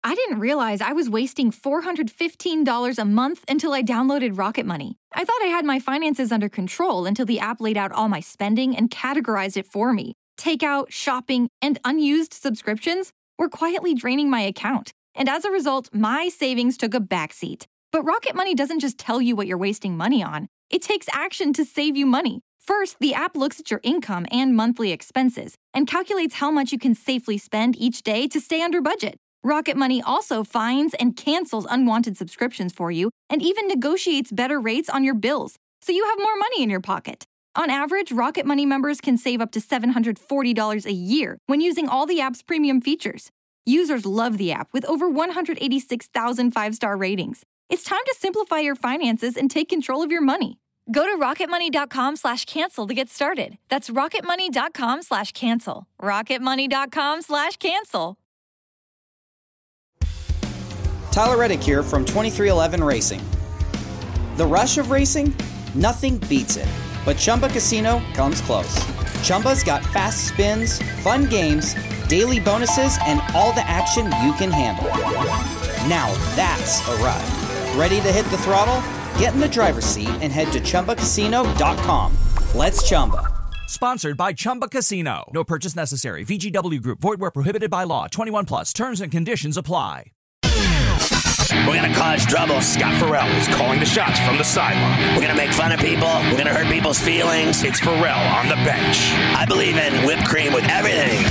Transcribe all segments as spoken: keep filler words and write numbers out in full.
I didn't realize I was wasting four hundred fifteen dollars a month until I downloaded Rocket Money. I thought I had my finances under control until the app laid out all my spending and categorized it for me. Takeout, shopping, and unused subscriptions were quietly draining my account. And as a result, my savings took a backseat. But Rocket Money doesn't just tell you what you're wasting money on. It takes action to save you money. First, the app looks at your income and monthly expenses and calculates how much you can safely spend each day to stay under budget. Rocket Money also finds and cancels unwanted subscriptions for you and even negotiates better rates on your bills, so you have more money in your pocket. On average, Rocket Money members can save up to seven hundred forty dollars a year when using all the app's premium features. Users love the app with over one hundred eighty-six thousand five-star ratings. It's time to simplify your finances and take control of your money. Go to rocketmoney.com slash cancel to get started. That's rocketmoney.com slash cancel. rocketmoney.com slash cancel. Tyler Reddick here from twenty-three eleven Racing. The rush of racing? Nothing beats it. But Chumba Casino comes close. Chumba's got fast spins, fun games, daily bonuses, and all the action you can handle. Now that's a ride. Ready to hit the throttle? Get in the driver's seat and head to Chumba Casino dot com. Let's Chumba. Sponsored by Chumba Casino. No purchase necessary. V G W Group. Void where prohibited by law. twenty-one plus. Terms and conditions apply. We're going to cause trouble. Scott Farrell is calling the shots from the sideline. We're going to make fun of people. We're going to hurt people's feelings. It's Farrell on the bench. I believe in whipped cream with everything.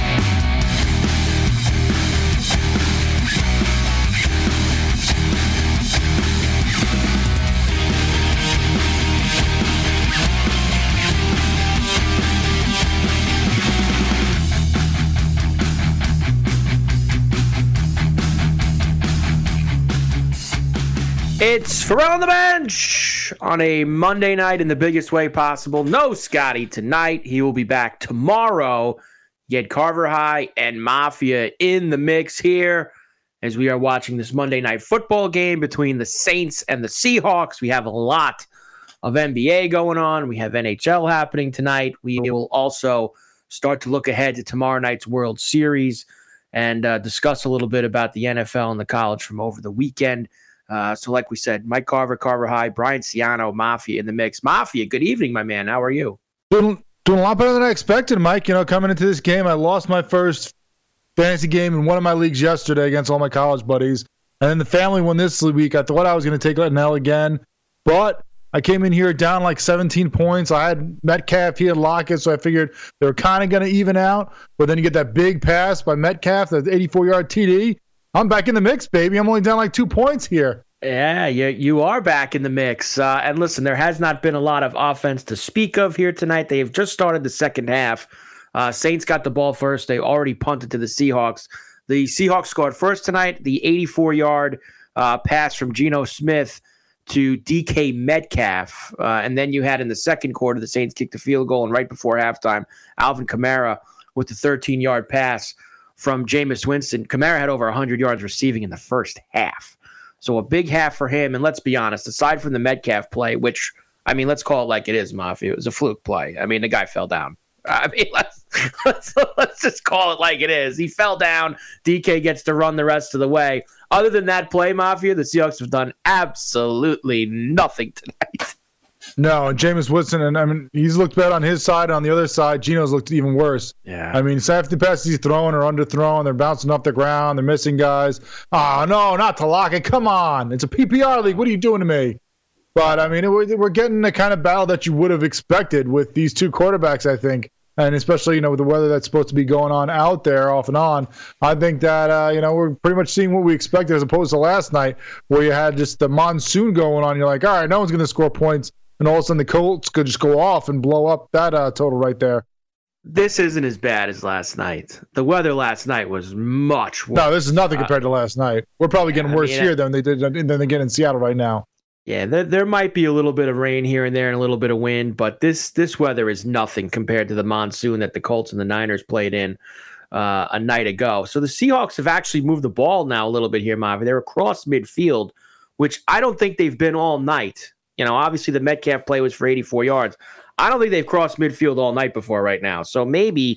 It's Farrell on the bench on a Monday night in the biggest way possible. No Scotty tonight. He will be back tomorrow. Get Carver High and Mafia in the mix here as we are watching this Monday night football game between the Saints and the Seahawks. We have a lot of N B A going on. We have N H L happening tonight. We will also start to look ahead to tomorrow night's World Series and uh, discuss a little bit about the N F L and the college from over the weekend. Uh, so like we said, Mike Carver, Carver High, Brian Ciano, Mafia in the mix. Mafia, good evening, my man. How are you? Doing, doing a lot better than I expected, Mike. You know, coming into this game, I lost my first fantasy game in one of my leagues yesterday against all my college buddies. And then the family won this week. I thought I was going to take an L again. But I came in here down like seventeen points. I had Metcalf, he had Lockett, so I figured they were kind of going to even out. But then you get that big pass by Metcalf, that eighty-four-yard T D. I'm back in the mix, baby. I'm only down like two points here. Yeah, you, you are back in the mix. Uh, and listen, there has not been a lot of offense to speak of here tonight. They have just started the second half. Uh, Saints got the ball first. They already punted to the Seahawks. The Seahawks scored first tonight. The eighty-four-yard uh, pass from Geno Smith to D K Metcalf. Uh, and then you had in the second quarter, the Saints kicked the field goal. And right before halftime, Alvin Kamara with the thirteen-yard pass from Jameis Winston. Kamara had over one hundred yards receiving in the first half. So a big half for him. And let's be honest, aside from the Metcalf play, which, I mean, let's call it like it is, Mafia. It was a fluke play. I mean, the guy fell down. I mean, let's, let's, let's just call it like it is. He fell down. D K gets to run the rest of the way. Other than that play, Mafia, the Seahawks have done absolutely nothing tonight. No, and Jameis Winston, and I mean, he's looked bad on his side. On the other side, Geno's looked even worse. Yeah. I mean, half the passes he's throwing are underthrown. They're bouncing off the ground. They're missing guys. Oh, no, not to Lockett. Come on. It's a P P R league. What are you doing to me? But, I mean, it, we're getting the kind of battle that you would have expected with these two quarterbacks, I think. And especially, you know, with the weather that's supposed to be going on out there off and on, I think that, uh, you know, we're pretty much seeing what we expected as opposed to last night where you had just the monsoon going on. You're like, all right, no one's going to score points. And all of a sudden the Colts could just go off and blow up that uh, total right there. This isn't as bad as last night. The weather last night was much worse. No, this is nothing compared uh, to last night. We're probably getting yeah, worse I mean, here than they did than they get in Seattle right now. Yeah, there, there might be a little bit of rain here and there and a little bit of wind, but this this weather is nothing compared to the monsoon that the Colts and the Niners played in uh, a night ago. So the Seahawks have actually moved the ball now a little bit here, Mavi. They're across midfield, which I don't think they've been all night. You know, obviously the Metcalf play was for eighty-four yards. I don't think they've crossed midfield all night before right now. So maybe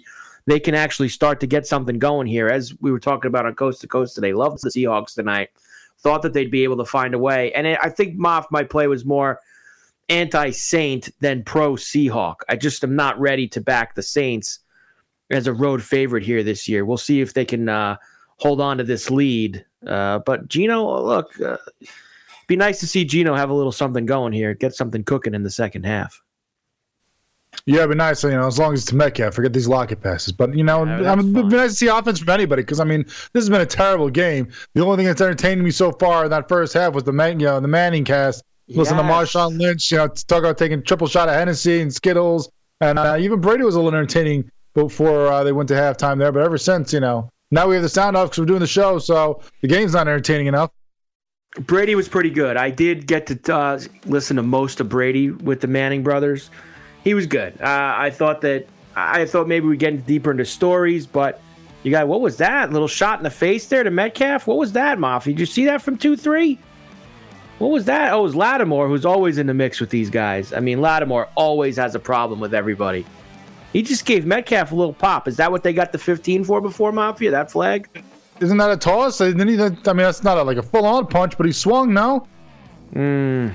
they can actually start to get something going here. As we were talking about on Coast to Coast today, loved the Seahawks tonight. Thought that they'd be able to find a way. And I think Moff, my play was more anti-Saint than pro-Seahawk. I just am not ready to back the Saints as a road favorite here this year. We'll see if they can uh, hold on to this lead. Uh, but Geno, look, uh, be nice to see Geno have a little something going here, get something cooking in the second half. Yeah, it'd be nice, you know, as long as it's to Metcalf. Forget these locket passes. But, you know, yeah, I mean, it'd be nice to see offense from anybody because, I mean, this has been a terrible game. The only thing that's entertained me so far in that first half was the Man- you know, the Manning cast. Listen yes. to Marshawn Lynch, you know, talk about taking triple shot of Hennessy and Skittles. And uh, even Brady was a little entertaining before uh, they went to halftime there. But ever since, you know, now we have the sound off because we're doing the show, so the game's not entertaining enough. Brady was pretty good. I did get to uh, listen to most of Brady with the Manning brothers. He was good. Uh, I thought that I thought maybe we'd get deeper into stories, but you got what was that? Little shot in the face there to Metcalf? What was that, Moff? Did you see that from two three? What was that? Oh, it was Lattimore, who's always in the mix with these guys. I mean, Lattimore always has a problem with everybody. He just gave Metcalf a little pop. Is that what they got the fifteen for before, Mafia? That flag? Isn't that a toss? Didn't he, I mean, that's not a, like a full-on punch, but he swung, no? Mm,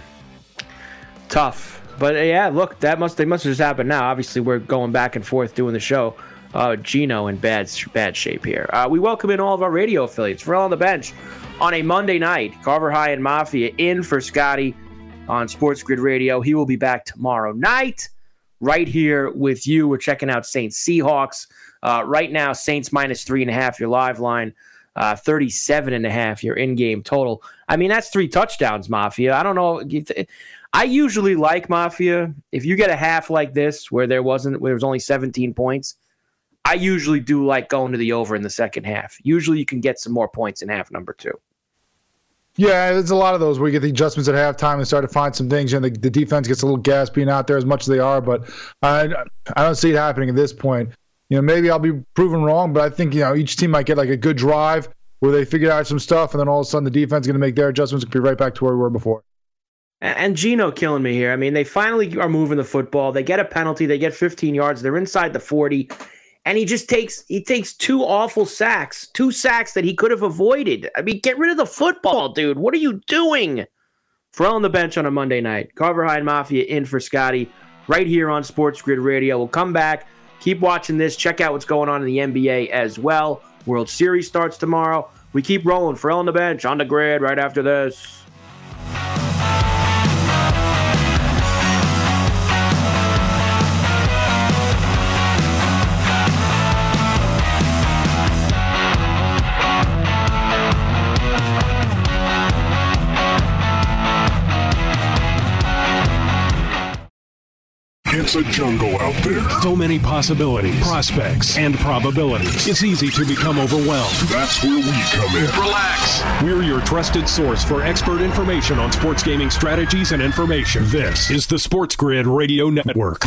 tough. But, uh, yeah, look, that must they must have just happened now. Obviously, we're going back and forth doing the show. Uh, Geno in bad bad shape here. Uh, we welcome in all of our radio affiliates. Ferrall on the Bench on a Monday night. Carver High and Mafia in for Scotty on Sports Grid Radio. He will be back tomorrow night right here with you. We're checking out Saints Seahawks. Uh, right now, Saints minus three and a half, your live line. Uh, thirty-seven and a half, your in-game total. I mean, that's three touchdowns, Mafia. I don't know. I usually like Mafia. If you get a half like this where there wasn't, where there was only seventeen points, I usually do like going to the over in the second half. Usually you can get some more points in half number two. Yeah, there's a lot of those where you get the adjustments at halftime and start to find some things. And the, the defense gets a little gas being out there as much as they are, but I, I don't see it happening at this point. You know, maybe I'll be proven wrong, but I think, you know, each team might get like a good drive where they figure out some stuff, and then all of a sudden the defense is going to make their adjustments and be right back to where we were before. And Geno killing me here. I mean, they finally are moving the football. They get a penalty. They get fifteen yards. They're inside the forty. And he just takes he takes two awful sacks, two sacks that he could have avoided. I mean, get rid of the football, dude. What are you doing? Ferrall on the Bench on a Monday night. Carver High and Mafia in for Scotty right here on Sports Grid Radio. We'll come back. Keep watching this. Check out what's going on in the N B A as well. World Series starts tomorrow. We keep rolling. Ferrall on the Bench on the grid right after this. It's a jungle out there. So many possibilities, prospects, and probabilities. It's easy to become overwhelmed. That's where we come in. Relax. We're your trusted source for expert information on sports gaming strategies and information. This is the Sports Grid Radio Network.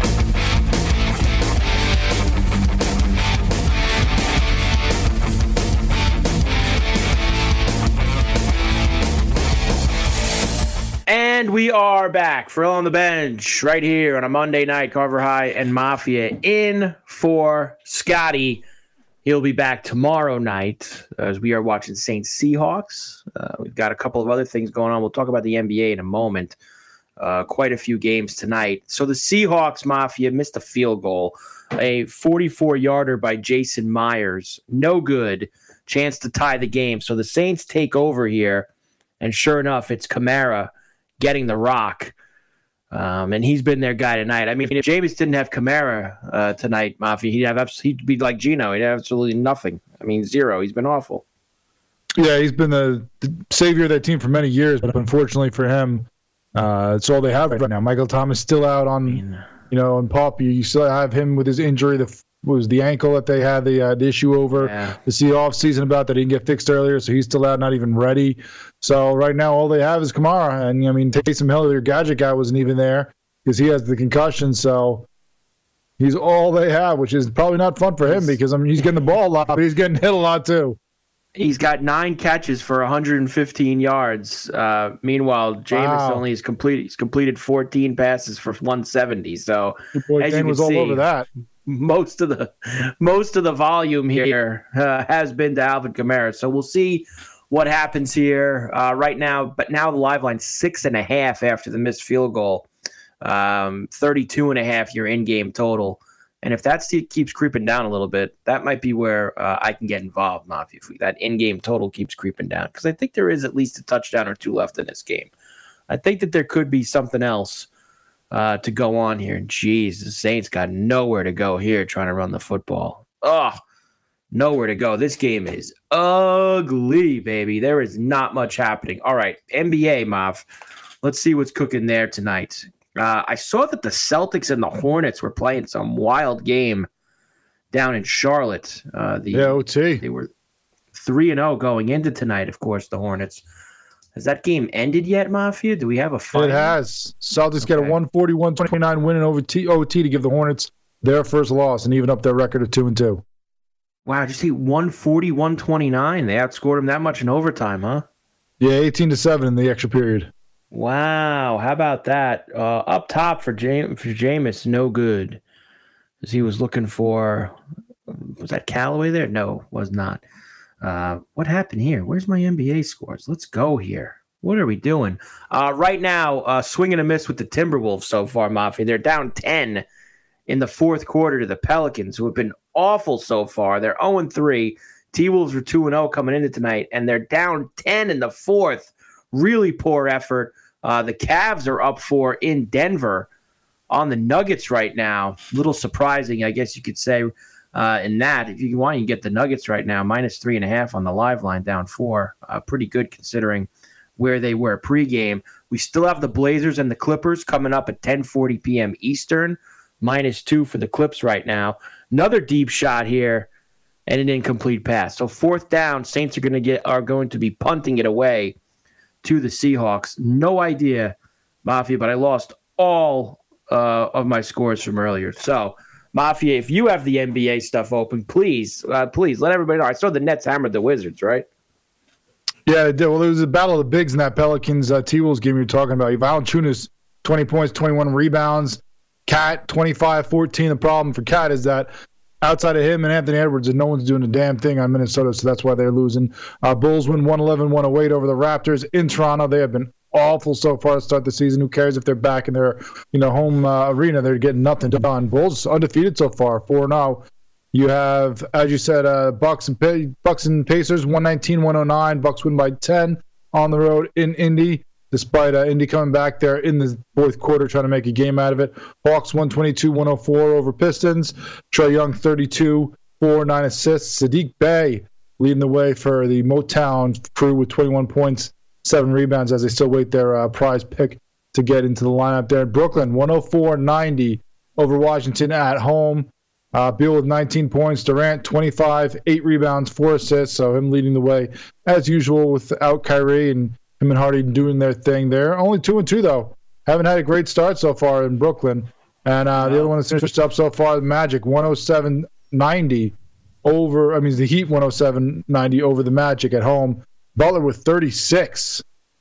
And we are back. Ferrall on the Bench right here on a Monday night. Carver High and Mafia in for Scotty. He'll be back tomorrow night as we are watching Saints Seahawks. Uh, we've got a couple of other things going on. We'll talk about the N B A in a moment. Uh, quite a few games tonight. So the Seahawks, Mafia, missed a field goal. A forty-four-yarder by Jason Myers. No good. Chance to tie the game. So the Saints take over here. And sure enough, it's Kamara getting the rock. Um, and he's been their guy tonight. I mean, if Jameis didn't have Kamara uh, tonight, Mafia, he'd have he'd be like Geno. He'd have absolutely nothing. I mean, zero. He's been awful. Yeah, he's been the, the savior of that team for many years, but unfortunately for him, uh, it's all they have right now. Michael Thomas still out on, I mean, you know, on PUP. You still have him with his injury. The was the ankle that they had the, uh, the issue over yeah. the see off season about that he didn't get fixed earlier, so he's still out, not even ready. So right now all they have is Kamara, and I mean Taysom Hill, their gadget guy, wasn't even there because he has the concussion. So he's all they have, which is probably not fun for him because I mean he's getting the ball a lot, but he's getting hit a lot too. He's got nine catches for one hundred fifteen yards. Uh, meanwhile, Jameis wow. only has completed he's completed fourteen passes for one seventy. So Your boy as Dan you can was all see, over that. most of the most of the volume here uh, has been to Alvin Kamara. So we'll see what happens here uh, right now. But now the live line six and a half after the missed field goal, um, thirty-two and a half your in-game total. And if that keeps creeping down a little bit, that might be where uh, I can get involved, Mafia. If that in-game total keeps creeping down, because I think there is at least a touchdown or two left in this game. I think that there could be something else uh, to go on here. Jeez, the Saints got nowhere to go here trying to run the football. Oh, nowhere to go. This game is ugly, baby. There is not much happening. All right, N B A, Mav. Let's see what's cooking there tonight. Uh, I saw that the Celtics and the Hornets were playing some wild game down in Charlotte. Uh, the, yeah, O T. They were three and zero going into tonight. Of course, the Hornets. Has that game ended yet, Mafia? Do we have a final? It has. Celtics okay. get a one forty-one twenty-nine win in over T- O T to give the Hornets their first loss and even up their record of two and two. Wow, just see one forty, one twenty-nine. They outscored them that much in overtime, huh? Yeah, eighteen to seven in the extra period. Wow, how about that? Uh, up top for James, for Jameis, no good. As he was looking for, was that Callaway there? No, was not. Uh, what happened here? Where's my N B A scores? Let's go here. What are we doing? Uh, right now, uh, swing and a miss with the Timberwolves so far, Mafia. They're down ten in the fourth quarter to the Pelicans, who have been awful so far. They're oh and three. T-Wolves are two and oh coming into tonight, and they're down ten in the fourth. Really poor effort. Uh, the Cavs are up four in Denver on the Nuggets right now. A little surprising, I guess you could say, uh, in that. If you want, you can get the Nuggets right now, minus three and a half on the live line, down four. Uh, pretty good considering where they were pregame. We still have the Blazers and the Clippers coming up at ten forty p.m. Eastern, minus two for the Clips right now. Another deep shot here and an incomplete pass. So fourth down, Saints are going to get are going to be punting it away to the Seahawks. No idea, Mafia, but I lost all uh, of my scores from earlier. So, Mafia, if you have the N B A stuff open, please, uh, please let everybody know. I saw the Nets hammered the Wizards, right? Yeah, it did. Well, it was a battle of the bigs in that Pelicans uh, T-Wolves game you're talking about. Valanciunas, twenty points, twenty-one rebounds. Cat, twenty-five fourteen. The problem for Cat is that outside of him and Anthony Edwards, and no one's doing a damn thing on Minnesota, so that's why they're losing. Uh, Bulls win one eleven, one oh eight over the Raptors in Toronto. They have been awful so far to start the season. Who cares if they're back in their you know home uh, arena? They're getting nothing done. Bulls undefeated so far, four and oh. You have, as you said, uh, Bucks and pa- Bucks and Pacers, one nineteen, one oh nine. Bucks win by ten on the road in Indy, despite uh, Indy coming back there in the fourth quarter trying to make a game out of it. Hawks one twenty-two, one oh four over Pistons. Trae Young thirty-two, four, nine assists. Sadiq Bey leading the way for the Motown crew with twenty-one points, seven rebounds as they still wait their uh, prize pick to get into the lineup there. Brooklyn one oh four, ninety over Washington at home. Uh, Beal with nineteen points. Durant twenty-five, eight rebounds, four assists. So him leading the way as usual without Kyrie, and him and Hardy doing their thing there. Only two and two though. Haven't had a great start so far in Brooklyn. And uh, the other one that's finished up so far, the Magic one oh seven, ninety over. I mean the Heat one oh seven, ninety over the Magic at home. Butler with thirty-six.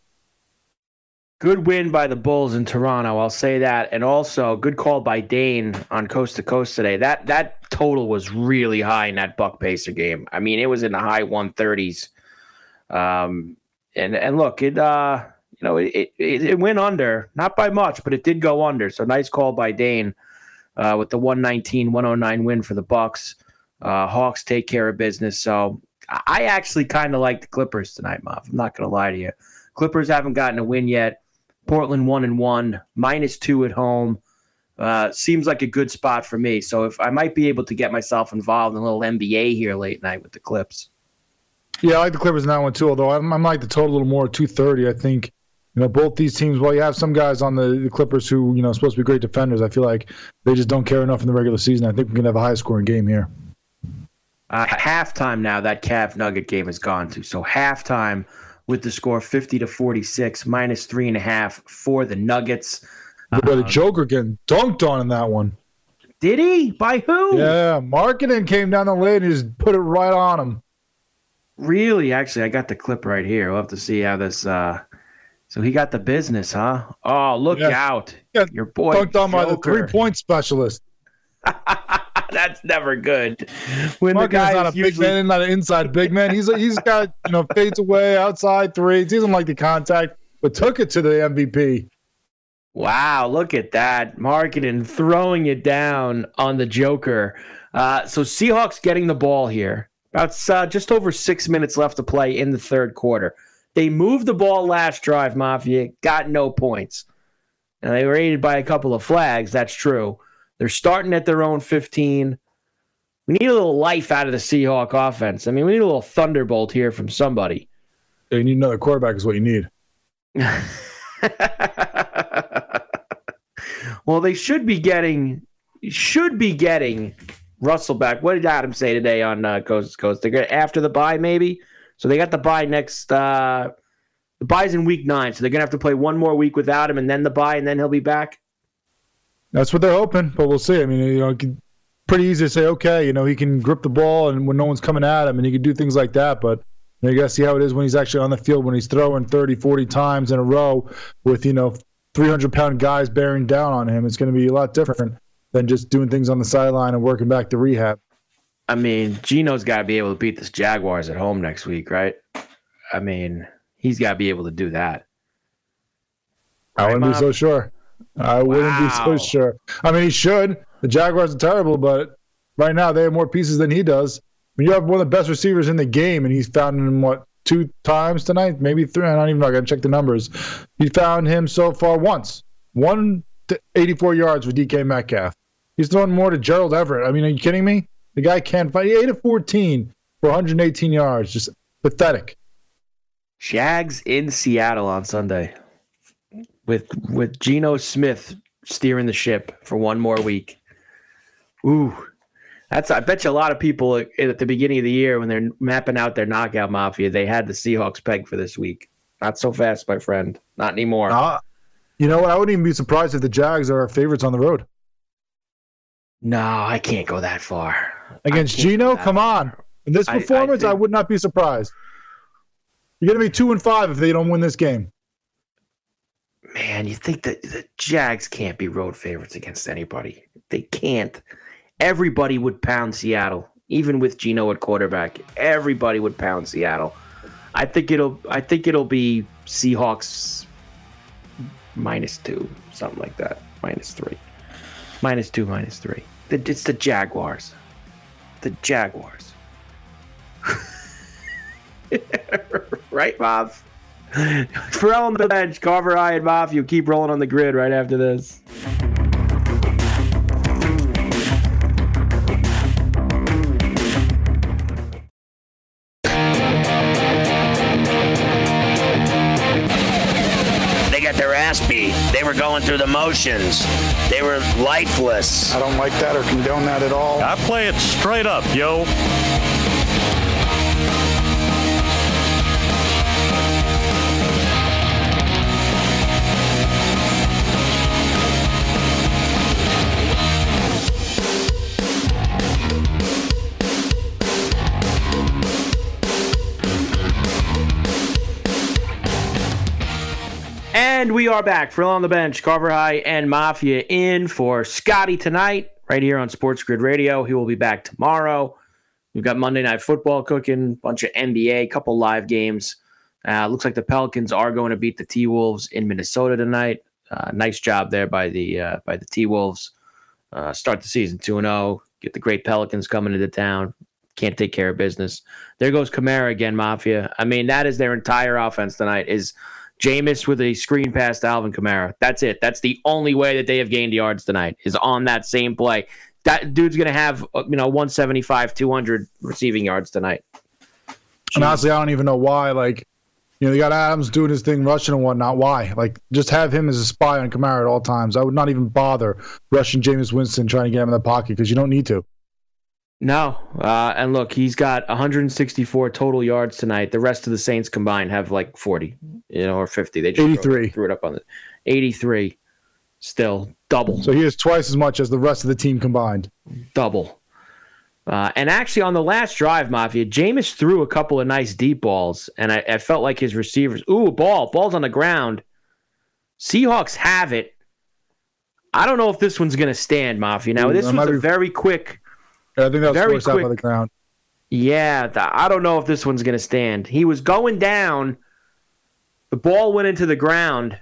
Good win by the Bulls in Toronto, I'll say that. And also, good call by Dane on Coast to Coast today. That that total was really high in that Buck-Pacer game. I mean, it was in the high one thirties. Um, and and look, it uh, you know, it, it it went under, not by much, but it did go under. So nice call by Dane uh, with the one nineteen, one oh nine win for the Bucks. Uh, Hawks take care of business. So I actually kind of like the Clippers tonight, Mom. I'm not going to lie to you. Clippers haven't gotten a win yet. Portland one and one, minus two at home. Uh, seems like a good spot for me. So if I might be able to get myself involved in a little N B A here late night with the Clips. Yeah, I like the Clippers in that one too. Although I'm, I'm like the total a little more, two thirty. I think you know both these teams. Well, you have some guys on the, the Clippers who you know are supposed to be great defenders. I feel like they just don't care enough in the regular season. I think we're gonna have a high scoring game here. Uh, halftime now that Cav Nugget game has gone to. So halftime with the score fifty to forty-six, minus three and a half for the Nuggets. But um, the Joker getting dunked on in that one. Did he? By who? Yeah, Markkanen came down the lane and just put it right on him. Really? Actually, I got the clip right here. We'll have to see how this. Uh... So he got the business, huh? Oh, look yeah. out! Yeah, Your boy dunked on Joker. by the three-point specialist. That's never good. When Markkanen's the guy not a is big usually... man, not an inside big man. He's he's got you know fades away outside three. He doesn't like the contact, but took it to the M V P. Wow, look at that. Markkanen throwing it down on the Joker. Uh, so Seahawks getting the ball here. About uh, just over six minutes left to play in the third quarter. They moved the ball last drive, Mafia, got no points. Now, they were aided by a couple of flags, that's true. They're starting at their own fifteen. We need a little life out of the Seahawk offense. I mean, we need a little thunderbolt here from somebody. You need another quarterback is what you need. Well, they should be getting should be getting Russell back. What did Adam say today on uh, Coast to Coast? They're gonna, after the bye, maybe. So they got the bye next. Uh, the bye's in week nine, so they're gonna have to play one more week without him, and then the bye, and then he'll be back. That's what they're hoping, but we'll see. I mean, you know, pretty easy to say, okay, you know, he can grip the ball, and when no one's coming at him, and he can do things like that. But you, know, you got to see how it is when he's actually on the field, when he's throwing thirty, forty times in a row with, you know, three hundred pound guys bearing down on him. It's going to be a lot different than just doing things on the sideline and working back to rehab. I mean, Gino's got to be able to beat the Jaguars at home next week, right? I mean, he's got to be able to do that. I wouldn't Mom? be so sure. I wouldn't Wow. be so sure. I mean, he should. The Jaguars are terrible, but right now they have more pieces than he does. I mean, you have one of the best receivers in the game, and he's found him, what, two times tonight? Maybe three. I don't even know. I got to check the numbers. He found him so far once. One to eighty-four yards with D K Metcalf. He's throwing more to Gerald Everett. I mean, are you kidding me? The guy can't fight. eight of fourteen for one hundred eighteen yards. Just pathetic. Jags in Seattle on Sunday with with Geno Smith steering the ship for one more week. Ooh, that's I bet you a lot of people at, at the beginning of the year when they're mapping out their knockout mafia, they had the Seahawks pegged for this week. Not so fast, my friend. Not anymore. Uh, you know what? I wouldn't even be surprised if the Jags are our favorites on the road. No, I can't go that far. Against Geno? Come far. on. In this performance, I, I, think... I would not be surprised. You're going to be two and five if they don't win this game. Man, you think that the Jags can't be road favorites against anybody. They can't. Everybody would pound Seattle, even with Geno at quarterback. Everybody would pound Seattle. I think it'll I think it'll be Seahawks minus two, something like that. Minus three. Minus two, minus three. It's the Jaguars. The Jaguars. Right, Bob? Ferrall on the bench, Carver, I, and Mafia keep rolling on the grid right after this. They got their ass beat. They were going through the motions. They were lifeless. I don't like that or condone that at all. I play it straight up, yo. And we are back. Ferrall on the bench, Carver High, and Mafia in for Scotty tonight, right here on Sports Grid Radio. He will be back tomorrow. We've got Monday Night Football cooking, bunch of N B A, a couple live games. Uh, looks like the Pelicans are going to beat the T-Wolves in Minnesota tonight. Uh, nice job there by the uh, by the T-Wolves. Uh, start the season two and oh. Get the great Pelicans coming into town. Can't take care of business. There goes Kamara again, Mafia. I mean, that is their entire offense tonight is Jameis with a screen pass to Alvin Kamara. That's it. That's the only way that they have gained yards tonight is on that same play. That dude's going to have, you know, one seventy-five, two hundred receiving yards tonight. Jeez. And honestly, I don't even know why. Like, you know, you got Adams doing his thing, rushing and whatnot. Why? Like, just have him as a spy on Kamara at all times. I would not even bother rushing Jameis Winston trying to get him in the pocket because you don't need to. No. Uh, and look, he's got one hundred sixty-four total yards tonight. The rest of the Saints combined have like forty, you know, or fifty. They just eighty-three. Threw, threw it up on the eighty-three. Still double. So he has twice as much as the rest of the team combined. Double. Uh, and actually, on the last drive, Mafia, Jameis threw a couple of nice deep balls, and I, I felt like his receivers. Ooh, ball. Ball's on the ground. Seahawks have it. I don't know if this one's going to stand, Mafia. Now, this was a very quick Yeah, I think that was Very forced out quick. by the ground. Yeah, th- I don't know if this one's going to stand. He was going down. The ball went into the ground.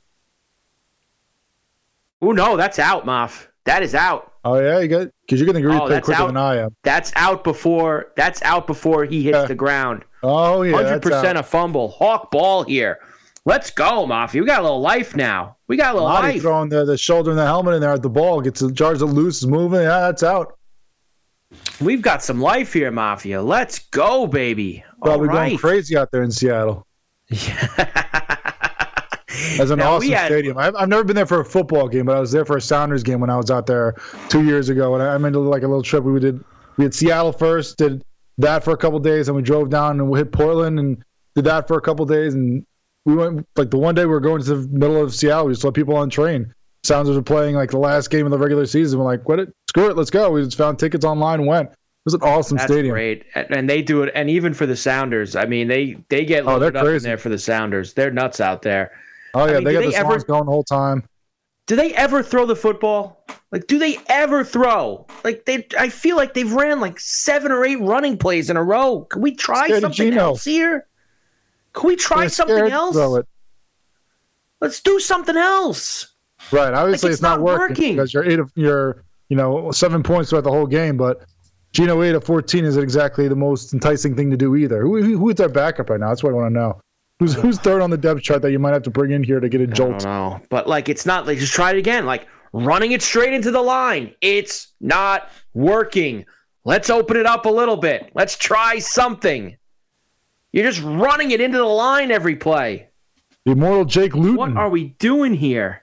Oh, no, that's out, Moff. That is out. Oh, yeah? you got Because you're going to Oh, replay that's quicker out. than I am. That's out before That's out before he hits Yeah. the ground. Oh, yeah. one hundred percent that's out. a fumble. Hawk ball here. Let's go, Mafia. We got a little life now. We got a little Lottie life. throwing the, the shoulder and the helmet in there at the ball. Gets the jars it loose, is moving. Yeah, that's out. We've got some life here, Mafia. Let's go, baby. Probably All right. going crazy out there in Seattle. As an Now, we awesome had- stadium. I've, I've never been there for a football game, but I was there for a Sounders game when I was out there two years ago. And I, I made like a little trip. We did we had Seattle first, did that for a couple days, and we drove down and we hit Portland and did that for a couple days. And we went like the one day we were going to the middle of Seattle. We just let people on train. Sounders were playing like the last game of the regular season. We're like, what? It, screw it, let's go. We just found tickets online and went. It was an awesome That's stadium. great. And and they do it. And even for the Sounders, I mean, they, they get Oh, they're loaded up in crazy. there for the Sounders. They're nuts out there. Oh yeah, I mean, they do got they the ever- songs going the whole time. Do they ever throw the football? Like, do they ever throw? Like, they, I feel like they've ran like seven or eight running plays in a row. Can we try Scared of something Geno. else here? Can we try They're something scared to else? throw it. Let's do something else. Right. Obviously, Like, it's, not, working, working. because you're eight of you're you know seven points throughout the whole game. But Geno eight of fourteen isn't exactly the most enticing thing to do either. Who, who who's their backup right now? That's what I want to know. Who's who's third on the depth chart that you might have to bring in here to get a I don't jolt? know. But, like, it's not like, just try it again. Like, running it straight into the line. It's not working. Let's open it up a little bit. Let's try something. You're just running it into the line every play. The immortal Jake Luton. What are we doing here?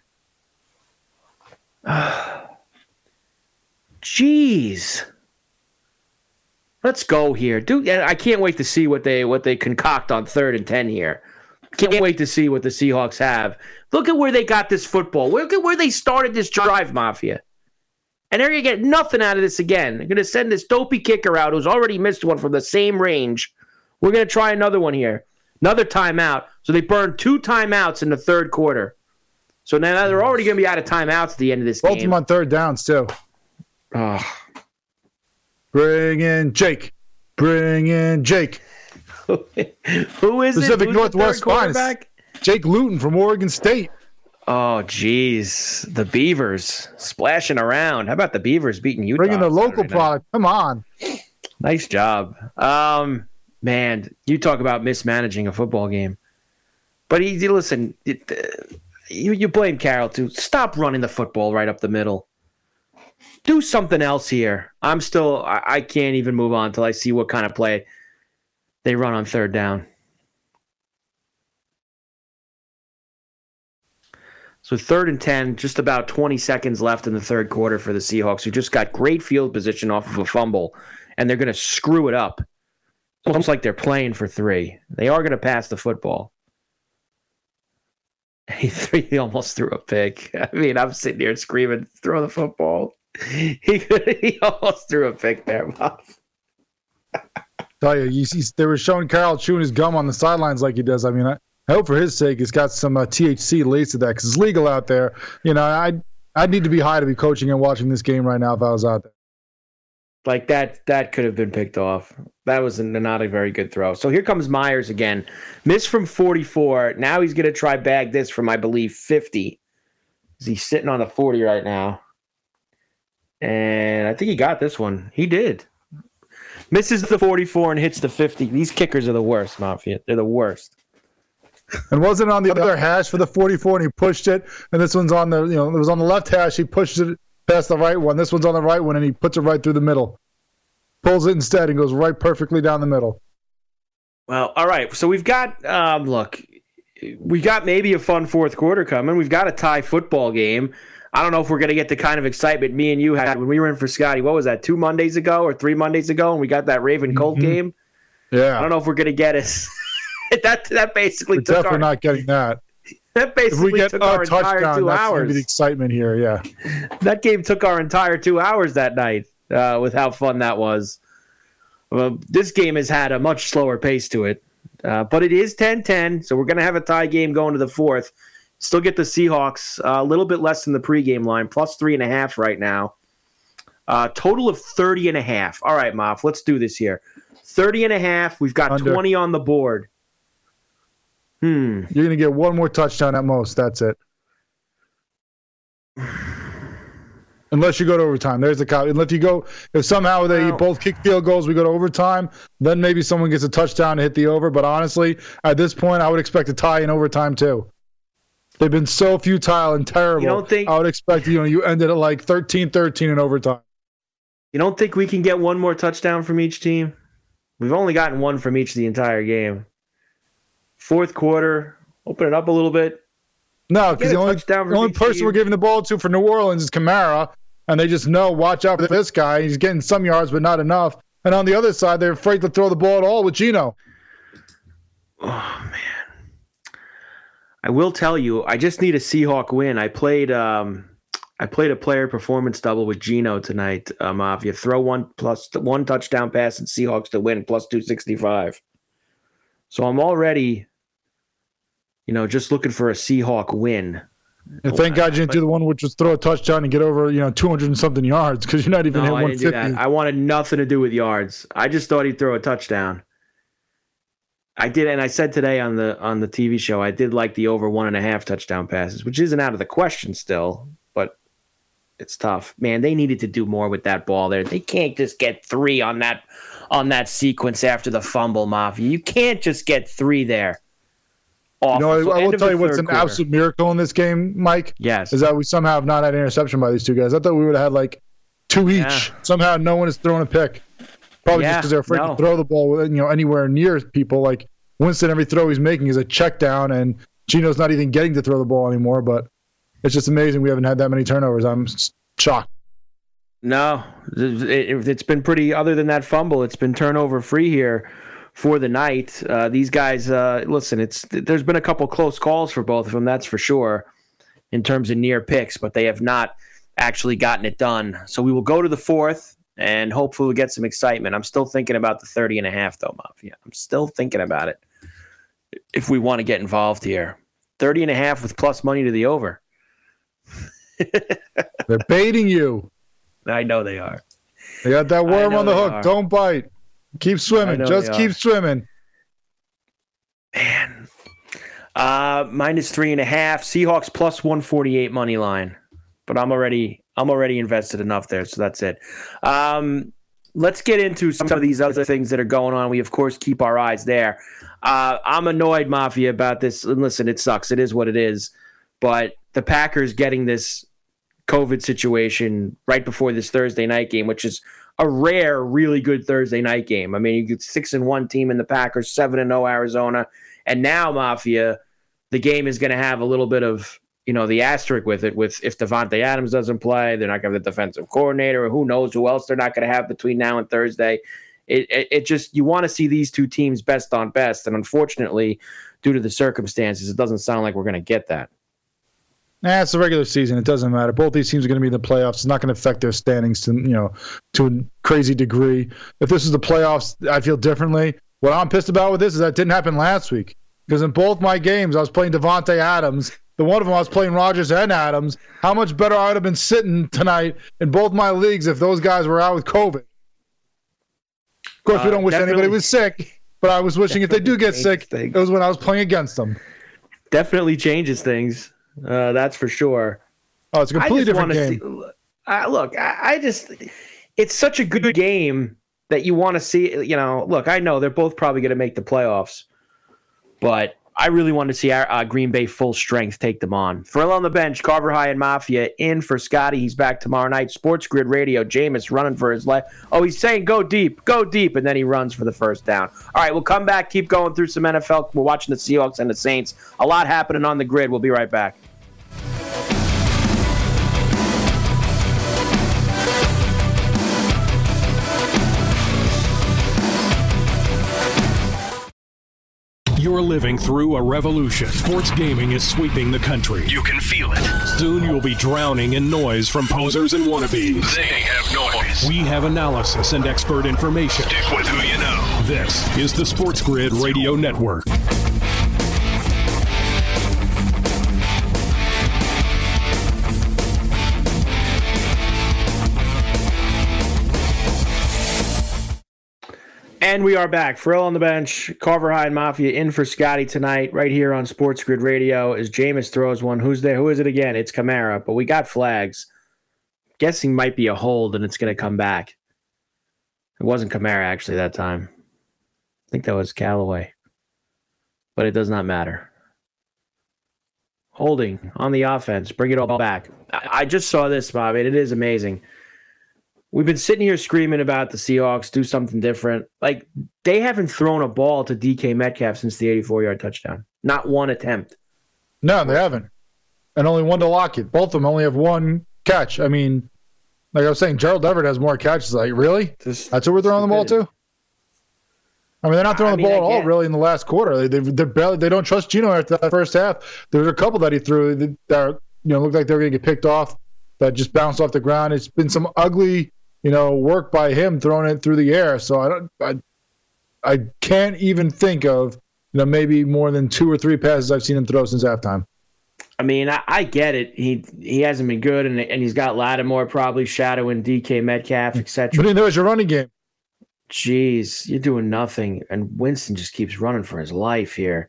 Jeez. Let's go here. Dude, I can't wait to see what they what they concoct on third and ten here. Can't wait to see what the Seahawks have. Look at where they got this football. Look at where they started this drive, Mafia. And they're going to get nothing out of this again. They're going to send this dopey kicker out who's already missed one from the same range. We're going to try another one here. Another timeout. So they burned two timeouts in the third quarter. So now they're already going to be out of timeouts at the end of this Both of them game. on third downs too. Oh. Bring in Jake. Bring in Jake. Who is it? Pacific Who's Northwest the third finest. quarterback? Jake Luton from Oregon State. Oh, geez. The Beavers splashing around. How about the Beavers beating Utah? Bringing the local Saturday night? product. Come on. Nice job. Um, man, you talk about mismanaging a football game. But he, he- listen, it, uh, you, you blame Carroll too. Stop running the football right up the middle. Do something else here. I'm still, I, I can't even move on until I see what kind of play they run on third down. So third and ten, just about twenty seconds left in the third quarter for the Seahawks, who just got great field position off of a fumble, and they're going to screw it up. Almost like they're playing for three. They are going to pass the football. He, threw, he almost threw a pick. I mean, I'm sitting here screaming, throw the football. He, he almost threw a pick there, Bob. Tell you, you see, they were showing Carroll chewing his gum on the sidelines like he does. I mean, I, I hope for his sake he's got some uh, T H C laced to that because it's legal out there. You know, I I'd need to be high to be coaching and watching this game right now if I was out there. Like that, that could have been picked off. That was not a very good throw. So here comes Myers again. Miss from forty-four. Now he's going to try bag this from, I believe, fifty. He's sitting on the forty right now. And I think he got this one. He did. Misses the forty-four and hits the fifty. These kickers are the worst, Mafia. They're the worst. And wasn't it on the other hash for the forty-four and he pushed it, and this one's on the, you know, it was on the left hash, he pushed it past the right one. This one's on the right one and he puts it right through the middle. Pulls it instead and goes right perfectly down the middle. Well, all right. So we've got, um, look, we got maybe a fun fourth quarter coming. We've got a tie football game. I don't know if we're going to get the kind of excitement me and you had when we were in for Scotty. What was that, two Mondays ago or three Mondays ago, and we got that Raven Colt Mm-hmm. game? Yeah. I don't know if we're going to get it. that that basically We're took definitely our, not getting that. that If basically we get took a our entire touchdown, two that's going to hours. be the excitement here, yeah. That game took our entire two hours that night uh, with how fun that was. Well, this game has had a much slower pace to it, uh, but it is ten ten, so we're going to have a tie game going to the fourth. Still get the Seahawks uh, a little bit less than the pregame line, plus three and a half right now. Uh, total of thirty and a half. All right, Moff, let's do this here. thirty and a half. We've got Under. twenty on the board. Hmm. You're going to get one more touchdown at most. That's it. Unless you go to overtime. There's the cop. Unless you go, if somehow they wow. both kick field goals, we go to overtime, then maybe someone gets a touchdown to hit the over. But honestly, at this point, I would expect a tie in overtime too. They've been so futile and terrible. You don't think, I would expect, you know, you ended at like thirteen thirteen in overtime. You don't think we can get one more touchdown from each team? We've only gotten one from each the entire game. Fourth quarter, open it up a little bit. No, because the only, the only person team. we're giving the ball to for New Orleans is Kamara, and they just know, watch out for this guy. He's getting some yards, but not enough. And on the other side, they're afraid to throw the ball at all with Geno. Oh, man. I will tell you, I just need a Seahawk win. I played um, I played a player performance double with Geno tonight. Um, uh, if you throw one plus one touchdown pass and Seahawks to win, plus two sixty-five. So I'm already, you know, just looking for a Seahawk win. And thank God you didn't but, do the one which was throw a touchdown and get over, you know, two hundred and something yards because you're not even no, hit one fifty. I didn't do that. I wanted nothing to do with yards. I just thought he'd throw a touchdown. I did, and I said today on the on the T V show, I did like the over one and a half touchdown passes, which isn't out of the question still, but it's tough. Man, they needed to do more with that ball there. They can't just get three on that on that sequence after the fumble, Mafia. You can't just get three there. Awful. You know, so I will tell you what's an quarter. absolute miracle in this game, Mike. Yes, is that we somehow have not had an interception by these two guys. I thought we would have had like two each. Yeah. Somehow, no one is throwing a pick. Probably yeah, just because they're afraid no. to throw the ball, you know, anywhere near people. Like Winston, every throw he's making is a check down, and Geno's not even getting to throw the ball anymore. But it's just amazing we haven't had that many turnovers. I'm shocked. No, it, it's been pretty. Other than that fumble, it's been turnover free here for the night. Uh, these guys, uh, listen, it's there's been a couple close calls for both of them, that's for sure, in terms of near picks, but they have not actually gotten it done. So we will go to the fourth. And hopefully we'll get some excitement. I'm still thinking about the thirty and a half, though, Mafia. I'm still thinking about it if we want to get involved here. thirty and a half with plus money to the over. They're baiting you. I know they are. They got that worm on the hook. Are. Don't bite. Keep swimming. Just keep are. swimming. Man. Uh, minus three and a half. Seahawks plus one forty-eight money line. But I'm already... I'm already invested enough there, so that's it. Um, let's get into some of these other things that are going on. We, of course, keep our eyes there. Uh, I'm annoyed, Mafia, about this. And listen, it sucks. It is what it is. But the Packers getting this COVID situation right before this Thursday night game, which is a rare, really good Thursday night game. I mean, you get six and one team in the Packers, seven and zero Arizona, and now Mafia, the game is going to have a little bit of, you know, the asterisk with it. With if Devontae Adams doesn't play, they're not going to have the defensive coordinator, or who knows who else they're not going to have between now and Thursday. It, it, it just, you want to see these two teams best on best, and unfortunately, due to the circumstances, it doesn't sound like we're going to get that. Nah, it's the regular season. It doesn't matter. Both these teams are going to be in the playoffs. It's not going to affect their standings to, you know, to a crazy degree. If this is the playoffs, I feel differently. What I'm pissed about with this is that didn't happen last week, because in both my games, I was playing Devontae Adams. The one of them I was playing Rodgers and Adams. How much better I would have been sitting tonight in both my leagues if those guys were out with COVID. Of course, uh, we don't wish anybody was sick, but I was wishing if they do get sick, things. It was when I was playing against them. Definitely changes things. Uh, that's for sure. Oh, it's a completely different game. See, uh, look, I, I just, it's such a good game that you want to see. You know, look, I know they're both probably going to make the playoffs, but I really want to see our uh, Green Bay full strength take them on. Ferrell on the bench, Carver High and Mafia in for Scotty. He's back tomorrow night. Sports Grid Radio, Jameis running for his life. Oh, he's saying go deep, go deep, and then he runs for the first down. All right, we'll come back, keep going through some N F L. We're watching the Seahawks and the Saints. A lot happening on the grid. We'll be right back. You're living through a revolution. Sports gaming is sweeping the country. You can feel it. Soon you'll be drowning in noise from posers and wannabes. They have noise. We have analysis and expert information. Stick with who you know. This is the Sports Grid Radio Network. And we are back. Ferrall on the bench. Carver High and Mafia in for Scotty tonight, right here on Sports Grid Radio. As Jameis throws one, who's there? Who is it again? It's Kamara, but we got flags. Guessing might be a hold, and it's going to come back. It wasn't Kamara actually that time. I think that was Callaway, but it does not matter. Holding on the offense, bring it all back. I, I just saw this, Bob, and it is amazing. We've been sitting here screaming about the Seahawks, do something different. Like, they haven't thrown a ball to D K Metcalf since the eighty-four-yard touchdown. Not one attempt. No, they haven't. And only one to Lockett. Both of them only have one catch. I mean, like I was saying, Gerald Everett has more catches. Like, really? This, That's what we're throwing the ball to? I mean, they're not throwing I mean, the ball at all, really, in the last quarter. They they barely they don't trust Geno after that first half. There was a couple that he threw that, that you know looked like they were going to get picked off, that just bounced off the ground. It's been some ugly, you know, work by him throwing it through the air. So I don't, I, I can't even think of, you know, maybe more than two or three passes I've seen him throw since halftime. I mean, I, I get it. He he hasn't been good, and and he's got Lattimore probably shadowing D K Metcalf, et cetera. But then there was your running game. Jeez, you're doing nothing, and Winston just keeps running for his life here.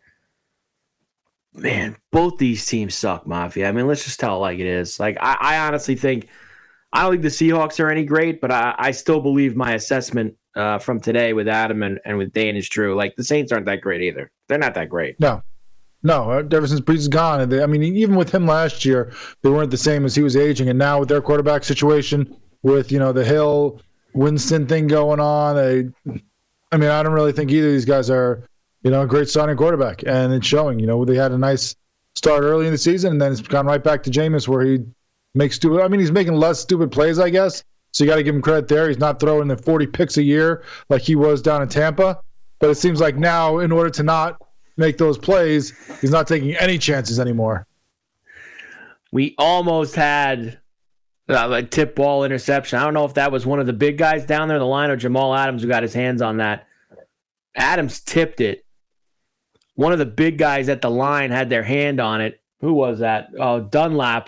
Man, both these teams suck, Mafia. I mean, let's just tell it like it is. Like, I, I honestly think, I don't think the Seahawks are any great, but I, I still believe my assessment uh, from today with Adam and, and with Dane is true. Like, the Saints aren't that great either. They're not that great. No. No, ever since Brees is gone. They, I mean, even with him last year, they weren't the same as he was aging. And now with their quarterback situation, with, you know, the Hill Winston thing going on, they, I mean, I don't really think either of these guys are, you know, a great starting quarterback. And it's showing. You know, they had a nice start early in the season, and then it's gone right back to Jameis where he makes stupid. I mean, he's making less stupid plays, I guess. So you got to give him credit there. He's not throwing the forty picks a year like he was down in Tampa. But it seems like now, in order to not make those plays, he's not taking any chances anymore. We almost had uh, a tip ball interception. I don't know if that was one of the big guys down there in the line or Jamal Adams who got his hands on that. Adams tipped it. One of the big guys at the line had their hand on it. Who was that? Oh, Dunlap.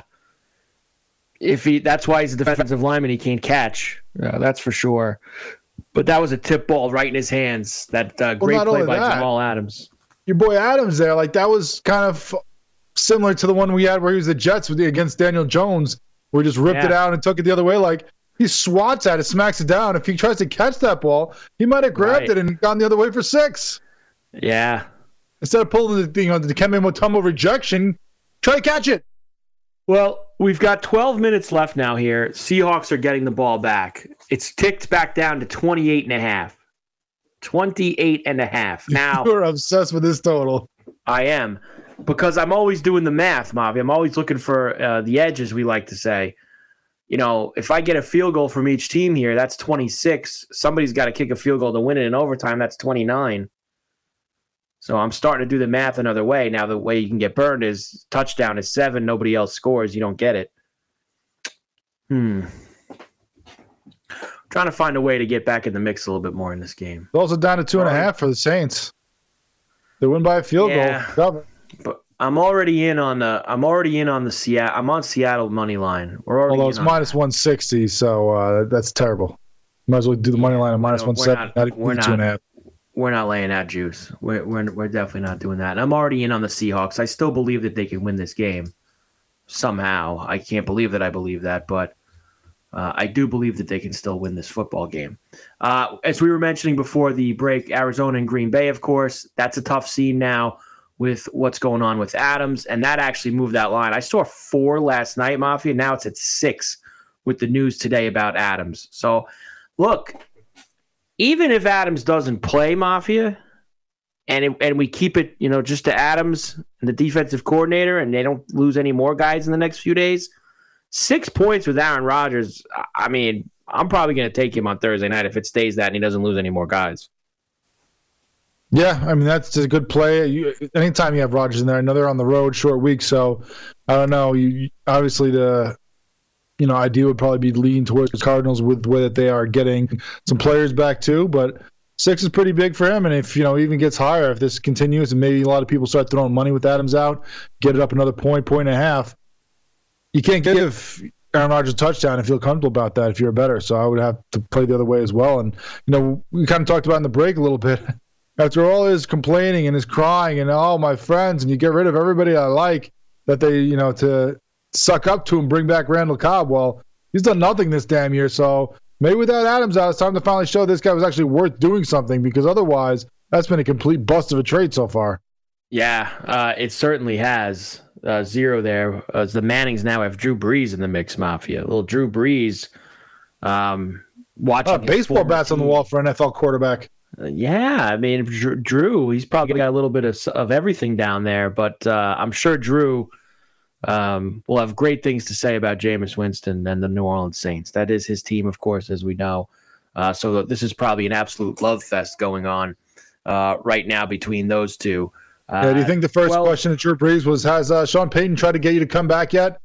If he, that's why he's a defensive lineman. He can't catch. Yeah, that's for sure. But that was a tip ball right in his hands. That uh, great well, play by that, Jamal Adams. Your boy Adams there, like that was kind of similar to the one we had where he was the Jets with the, against Daniel Jones, where he just ripped yeah. it out and took it the other way. Like he swats at it, smacks it down. If he tries to catch that ball, he might have grabbed right. it and gone the other way for six. Yeah. Instead of pulling the you know the Dikembe Mutombo rejection, try to catch it. Well, we've got twelve minutes left now here. Seahawks are getting the ball back. It's ticked back down to twenty-eight and a half. twenty-eight and a half. Now, you're obsessed with this total. I am, because I'm always doing the math, Mavi. I'm always looking for uh, the edge, as we like to say. You know, if I get a field goal from each team here, that's twenty-six. Somebody's got to kick a field goal to win it in overtime. That's twenty-nine. So I'm starting to do the math another way. Now, the way you can get burned is touchdown is seven. Nobody else scores. You don't get it. Hmm. Trying to find a way to get back in the mix a little bit more in this game. It's also down to two and a half for the Saints. They win by a field yeah, goal. But I'm already in on the. I'm already in on the Seattle. I'm on Seattle money line. We're already. Although it's minus one sixty, so uh, that's terrible. Might as well do the money line at minus one seventy. Not, not we're not. Two and a half. We're not laying out juice. We're, we're we're definitely not doing that. And I'm already in on the Seahawks. I still believe that they can win this game somehow. I can't believe that I believe that, but uh, I do believe that they can still win this football game. Uh, as we were mentioning before the break, Arizona and Green Bay, of course, that's a tough scene now with what's going on with Adams, and that actually moved that line. I saw four last night, Mafia. Now it's at six with the news today about Adams. So, look, even if Adams doesn't play, Mafia, and it, and we keep it, you know, just to Adams and the defensive coordinator, and they don't lose any more guys in the next few days, six points with Aaron Rodgers, I mean, I'm probably going to take him on Thursday night if it stays that and he doesn't lose any more guys. Yeah, I mean, that's a good play. You, anytime you have Rodgers in there, I know they're on the road, short week, so I don't know. You obviously, the you know, idea would probably be leaning towards the Cardinals with the way that they are getting some players back too, but six is pretty big for him, and if, you know, even gets higher, if this continues and maybe a lot of people start throwing money with Adams out, get it up another point, point and a half, you can't give Aaron Rodgers touchdown and feel comfortable about that if you're a better. So I would have to play the other way as well. And, you know, we kind of talked about in the break a little bit. After all his complaining and his crying and, oh, my friends, and you get rid of everybody I like that they, you know, to suck up to and bring back Randall Cobb. Well, he's done nothing this damn year. So maybe without Adams out, it's time to finally show this guy was actually worth doing something, because otherwise that's been a complete bust of a trade so far. Yeah, uh, it certainly has. Uh, zero there. Uh, the Mannings now have Drew Brees in the mix, Mafia. Little Drew Brees. Um, watching oh, baseball bats team. On the wall for an N F L quarterback. Uh, yeah, I mean, Drew, he's probably got a little bit of, of everything down there, but uh, I'm sure Drew um, will have great things to say about Jameis Winston and the New Orleans Saints. That is his team, of course, as we know. Uh, so this is probably an absolute love fest going on uh, right now between those two. Uh, yeah, do you think the first well, question to Drew Brees was, has uh, Sean Payton tried to get you to come back yet?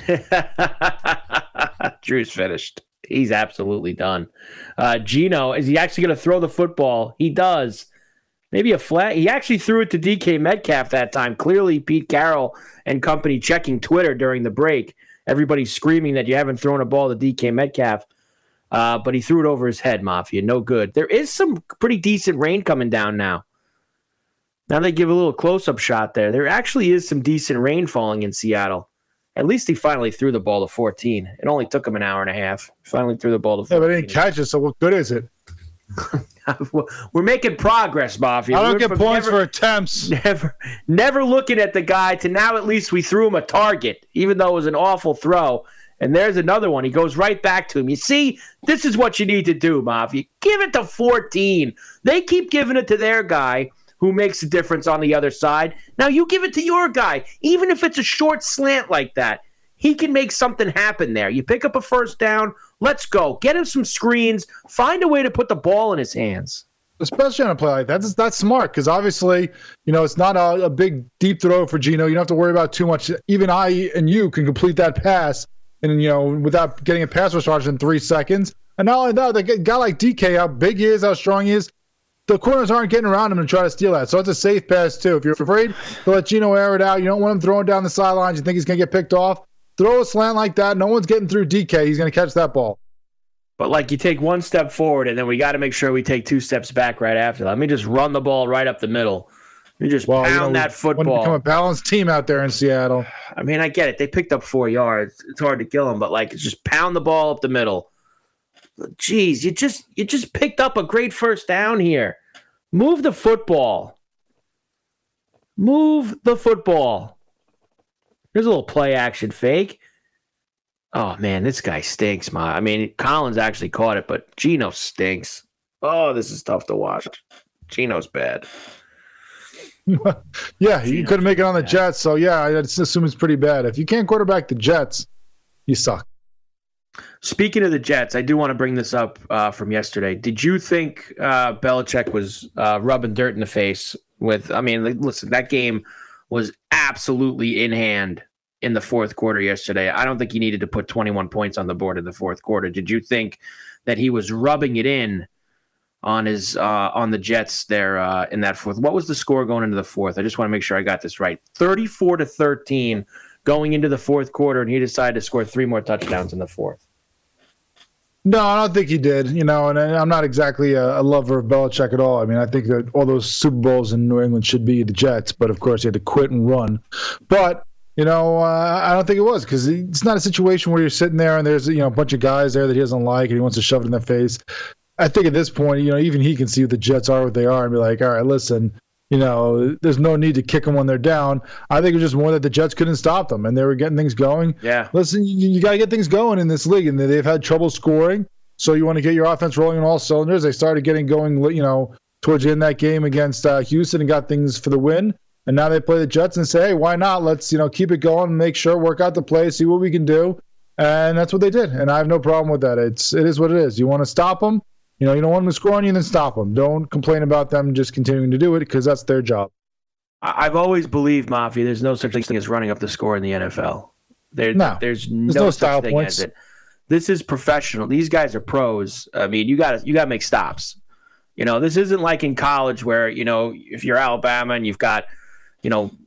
Drew's finished. He's absolutely done. Uh, Gino, is he actually going to throw the football? He does. Maybe a flat. He actually threw it to D K Metcalf that time. Clearly, Pete Carroll and company checking Twitter during the break. Everybody's screaming that you haven't thrown a ball to D K Metcalf. Uh, but he threw it over his head, Mafia. No good. There is some pretty decent rain coming down now. Now they give a little close-up shot there. There actually is some decent rain falling in Seattle. At least he finally threw the ball to fourteen. It only took him an hour and a half. Finally threw the ball to fourteen. Yeah, but he didn't catch it, so what good is it? We're making progress, Mafia. I don't We're get points never, for attempts. Never, never looking at the guy to now at least we threw him a target, even though it was an awful throw. And there's another one. He goes right back to him. You see, this is what you need to do, Mafia. Give it to fourteen. They keep giving it to their guy, who makes a difference on the other side. Now you give it to your guy. Even if it's a short slant like that, he can make something happen there. You pick up a first down, let's go. Get him some screens. Find a way to put the ball in his hands. Especially on a play like that. That's, that's smart, because obviously, you know, it's not a, a big, deep throw for Gino. You don't have to worry about too much. Even I and you can complete that pass, and, you know, without getting a pass rush in three seconds. And not only that, a guy like D K, how big he is, how strong he is, the corners aren't getting around him and try to steal that. So it's a safe pass, too. If you're afraid to let Gino air it out, you don't want him throwing down the sidelines, you think he's going to get picked off, throw a slant like that. No one's getting through D K. He's going to catch that ball. But, like, you take one step forward, and then we got to make sure we take two steps back right after that. Let me just run the ball right up the middle. You just well, pound you know, that football. Want to become a balanced team out there in Seattle. I mean, I get it. They picked up four yards. It's hard to kill them, but, like, it's just pound the ball up the middle. Jeez, you just you just picked up a great first down here. Move the football. Move the football. Here's a little play action fake. Oh, man, this guy stinks, ma. I mean, Collins actually caught it, but Gino stinks. Oh, this is tough to watch. Gino's bad. yeah, Gino's you couldn't make it on the bad. Jets, so yeah, I assume it's pretty bad. If you can't quarterback the Jets, you suck. Speaking of the Jets, I do want to bring this up uh, from yesterday. Did you think uh, Belichick was uh, rubbing dirt in the face with, I mean, listen, that game was absolutely in hand in the fourth quarter yesterday. I don't think he needed to put twenty-one points on the board in the fourth quarter. Did you think that he was rubbing it in on his uh, on the Jets there uh, in that fourth? What was the score going into the fourth? I just want to make sure I got this right. thirty-four to thirteen going into the fourth quarter, and he decided to score three more touchdowns in the fourth. No, I don't think he did. You know, and I'm not exactly a, a lover of Belichick at all. I mean, I think that all those Super Bowls in New England should be the Jets, but of course he had to quit and run. But you know, uh, I don't think it was, because it's not a situation where you're sitting there and there's, you know, a bunch of guys there that he doesn't like and he wants to shove it in their face. I think at this point, you know, even he can see what the Jets are, what they are, and be like, all right, listen, you know, there's no need to kick them when they're down. I think it was just more that the Jets couldn't stop them and they were getting things going. Yeah. Listen, you, you got to get things going in this league, and they've had trouble scoring. So you want to get your offense rolling on all cylinders. They started getting going, you know, towards the end of that game against uh, Houston and got things for the win. And now they play the Jets and say, hey, why not? Let's, you know, keep it going and make sure, work out the play, see what we can do. And that's what they did. And I have no problem with that. It's, it is what it is. You want to stop them. You know, you don't want them to score on you, then stop them. Don't complain about them just continuing to do it, because that's their job. I've always believed, Mafia, there's no such thing as running up the score in the N F L. There, no, there's, there's no, no such style thing points. as it. This is professional. These guys are pros. I mean, you got you got to make stops. You know, this isn't like in college where, you know, if you're Alabama and you've got, you know,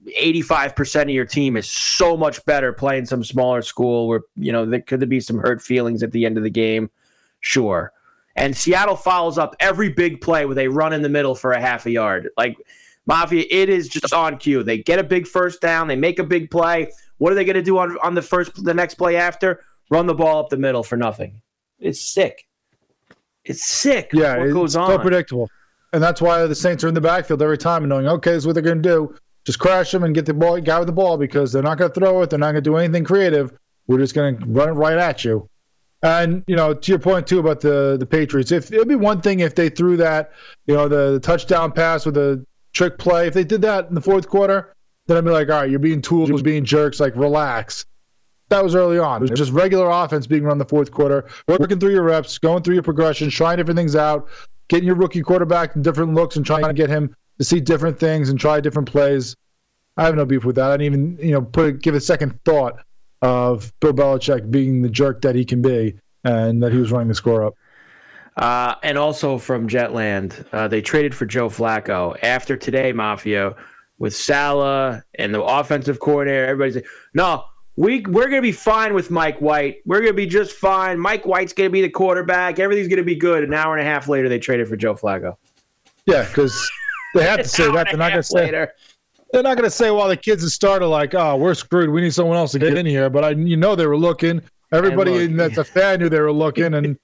eighty-five percent of your team is so much better playing some smaller school where, you know, there could be some hurt feelings at the end of the game. Sure. And Seattle follows up every big play with a run in the middle for a half a yard. Like, Mafia, it is just on cue. They get a big first down. They make a big play. What are they going to do on, on the first, the next play after? Run the ball up the middle for nothing. It's sick. It's sick. Yeah, what it's goes on. so predictable. And that's why the Saints are in the backfield every time and knowing, okay, this is what they're going to do. Just crash them and get the ball, guy with the ball, because they're not going to throw it. They're not going to do anything creative. We're just going to run it right at you. And, you know, to your point, too, about the, the Patriots, if it would be one thing if they threw that, you know, the, the touchdown pass with a trick play. If they did that in the fourth quarter, then I'd be like, all right, you're being tools, you're being jerks, like, relax. That was early on. It was just regular offense being run in the fourth quarter, working through your reps, going through your progressions, trying different things out, getting your rookie quarterback in different looks and trying to get him to see different things and try different plays. I have no beef with that. I didn't even, you know, put a, give a second thought of Bill Belichick being the jerk that he can be and that he was running the score up. Uh, and also from Jetland, uh, they traded for Joe Flacco. After today, Mafia, with Salah and the offensive coordinator, everybody's like, no, we, we're going to be fine with Mike White. We're going to be just fine. Mike White's going to be the quarterback. Everything's going to be good. An hour and a half later, they traded for Joe Flacco. Yeah, because they have to say that. They're not going to say later. They're not going to say, well, the kids have started like, oh, we're screwed. We need someone else to get in here. But I, you know, they were looking. Everybody look, that's a fan knew they were looking. And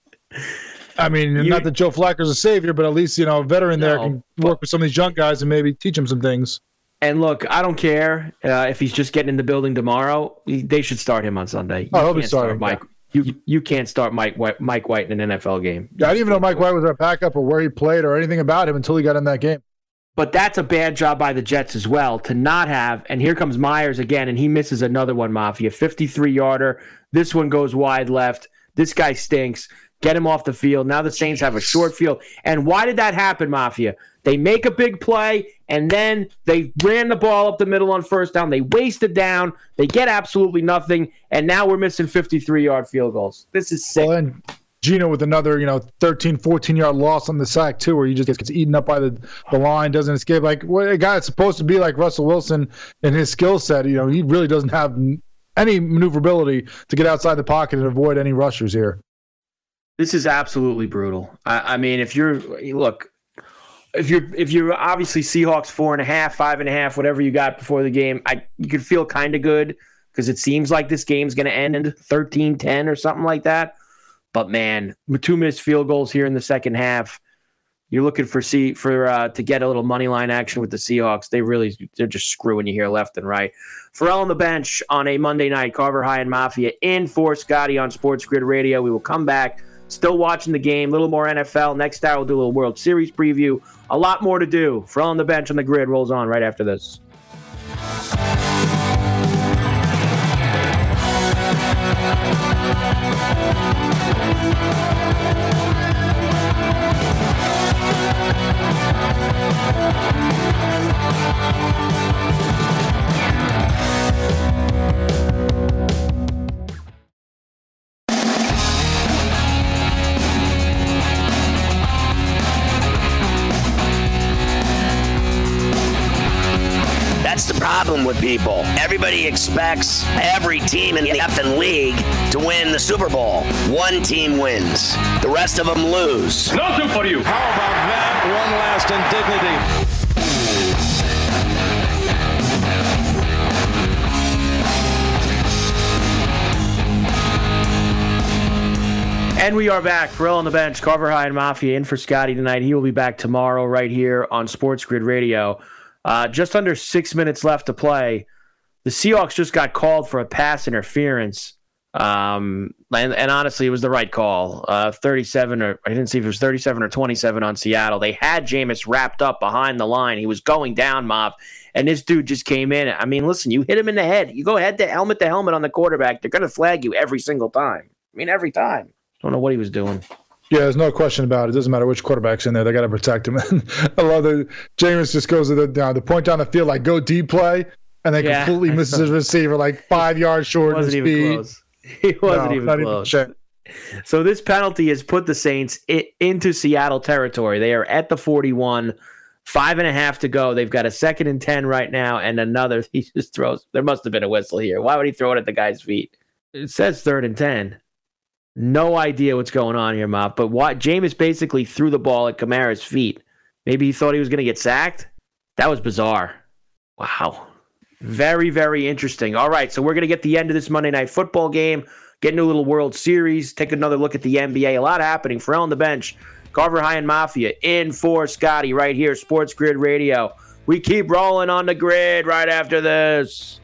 I mean, you, not that Joe Flacco's a savior, but at least, you know, a veteran no, there can work with some of these young guys and maybe teach them some things. And look, I don't care uh, if he's just getting in the building tomorrow. They should start him on Sunday. You oh, he'll be starting. Mike. Yeah. You you can't start Mike White, Mike White in an N F L game. Yeah, I didn't even know Mike White was our backup or where he played or anything about him until he got in that game. But that's a bad job by the Jets as well to not have. And here comes Myers again, and he misses another one, Mafia. fifty-three yarder. This one goes wide left. This guy stinks. Get him off the field. Now the Saints have a short field. And why did that happen, Mafia? They make a big play, and then they ran the ball up the middle on first down. They wasted down. They get absolutely nothing, and now we're missing fifty-three-yard field goals. This is sick. Well, and Gino with another, you know, thirteen, fourteen-yard loss on the sack, too, where he just gets eaten up by the, the line, doesn't escape. Like, what, a guy that's supposed to be like Russell Wilson in his skill set, you know, he really doesn't have any maneuverability to get outside the pocket and avoid any rushers here. This is absolutely brutal. I, I mean, if you're – look – If you're if you're obviously Seahawks four and a half, five and a half, whatever you got before the game, I you could feel kind of good because it seems like this game's going to end in thirteen ten or something like that. But man, two missed field goals here in the second half. You're looking for C for uh, to get a little money line action with the Seahawks. They really they're just screwing you here left and right. Pharrell on the bench on a Monday night. Carver High and Mafia in for Scotty on Sports Grid Radio. We will come back. Still watching the game, a little more N F L. Next hour, we'll do a little World Series preview. A lot more to do. Pharrell on the bench on the grid rolls on right after this. Problem with people. Everybody expects every team in the effing league to win the Super Bowl. One team wins. The rest of them lose. Nothing for you. How about that? One last indignity. And we are back. Pharrell on the bench. Carver High and Mafia in for Scotty tonight. He will be back tomorrow right here on Sports Grid Radio. Uh, just under six minutes left to play. The Seahawks just got called for a pass interference. Um, and, and honestly, it was the right call. Uh, thirty-seven, or I didn't see if it was thirty-seven or twenty-seven on Seattle. They had Jameis wrapped up behind the line. He was going down, Mob, and this dude just came in. I mean, listen, you hit him in the head. You go head to helmet to helmet on the quarterback. They're going to flag you every single time. I mean, every time. Don't know what he was doing. Yeah, there's no question about it. It doesn't matter which quarterback's in there. They got to protect him. I love that Jameis just goes to the, uh, the point down the field, like go deep play, and then yeah, completely misses his receiver like five yards short of speed. Even close. He wasn't no, even close. Even so this penalty has put the Saints I- into Seattle territory. They are at the forty-one. Five and a half to go. They've got a second and ten right now, and another. He just throws. There must have been a whistle here. Why would he throw it at the guy's feet? It says third and ten. No idea what's going on here, Mop. But what Jameis basically threw the ball at Kamara's feet. Maybe he thought he was going to get sacked. That was bizarre. Wow. Very, very interesting. All right, so we're going to get the end of this Monday Night Football game, get into a little World Series, take another look at the N B A. A lot happening. Pharrell on the bench. Carver High and Mafia in for Scotty right here, Sports Grid Radio. We keep rolling on the grid right after this.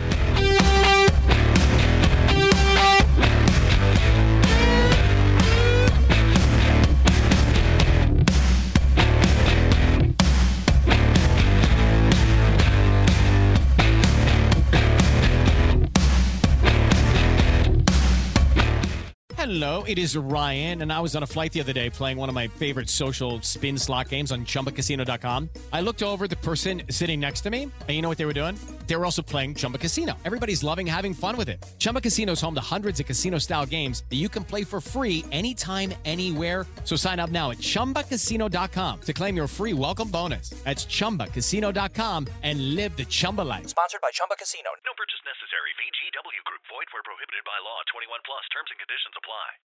Hello, it is Ryan, and I was on a flight the other day playing one of my favorite social spin slot games on Chumba Casino dot com. I looked over at the person sitting next to me, and you know what they were doing? They were also playing Chumba Casino. Everybody's loving having fun with it. Chumba Casino is home to hundreds of casino-style games that you can play for free anytime, anywhere. So sign up now at Chumba Casino dot com to claim your free welcome bonus. That's Chumba Casino dot com and live the Chumba life. Sponsored by Chumba Casino. No purchase necessary. V G W Group. Void where prohibited by law. twenty-one plus. Terms and conditions apply.